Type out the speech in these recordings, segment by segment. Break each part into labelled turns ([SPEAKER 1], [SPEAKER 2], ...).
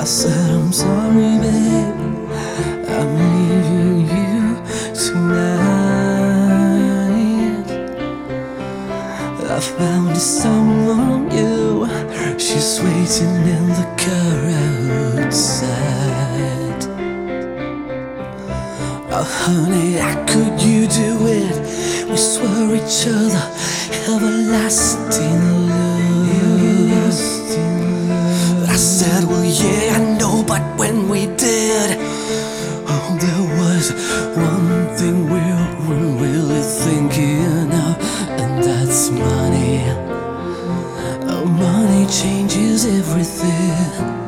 [SPEAKER 1] I said I'm sorry, babe, I'm leaving you tonight. I found someone new, she's waiting in the car outside. Oh honey, how could you do it? We swore each other everlasting love. I said, well yeah, I know, but when we did, oh, there was one thing we weren't really thinking of, and that's money. Oh, money changes everything.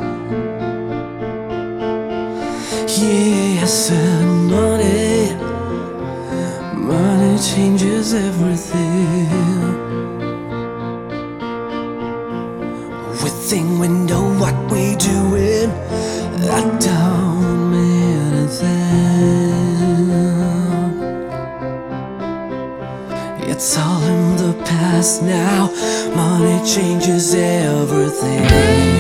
[SPEAKER 1] Yeah, I said money, money changes everything. We think we know what we're doing, that don't mean anything. It's all in the past now, money changes everything.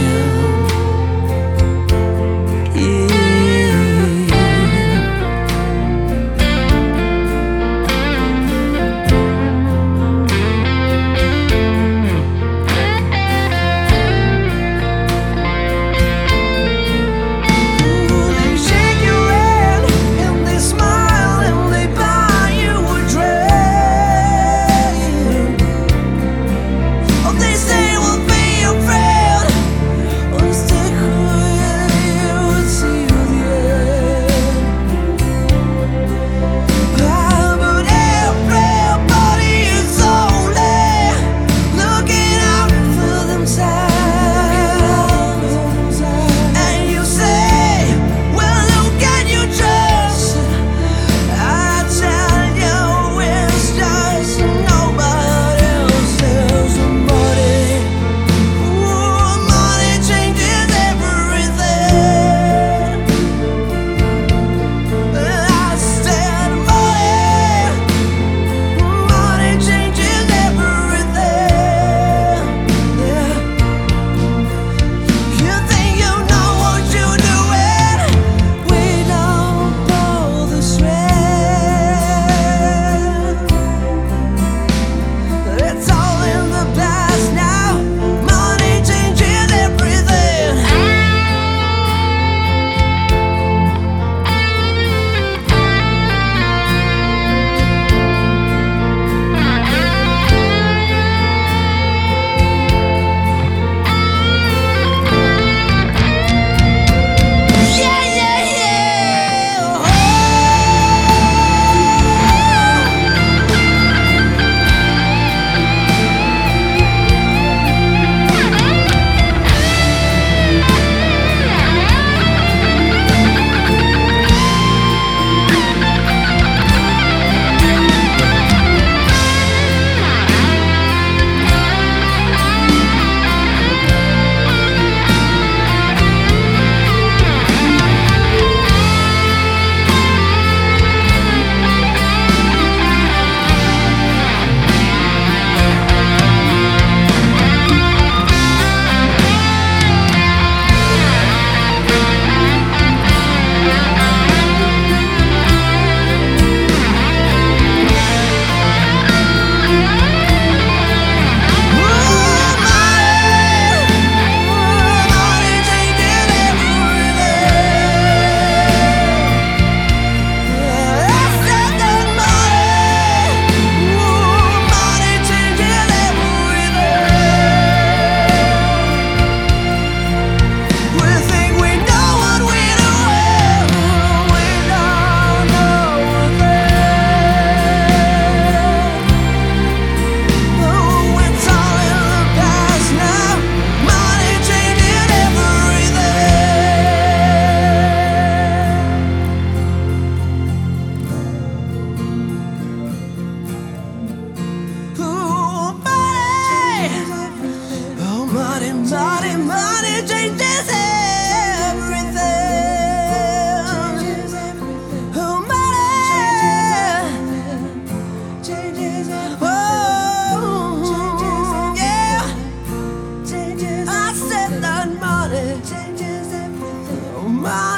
[SPEAKER 1] my